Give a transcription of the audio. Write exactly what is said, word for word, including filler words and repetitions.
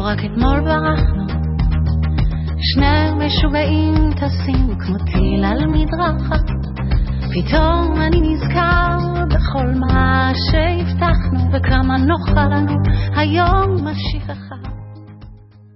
רק אתמול ברחנו, שני משוגעים טסים כמו טיל על מדרכה. פתאום אני נזכר בכל מה שהבטחנו וכמה נוחה לנו היום השכחה.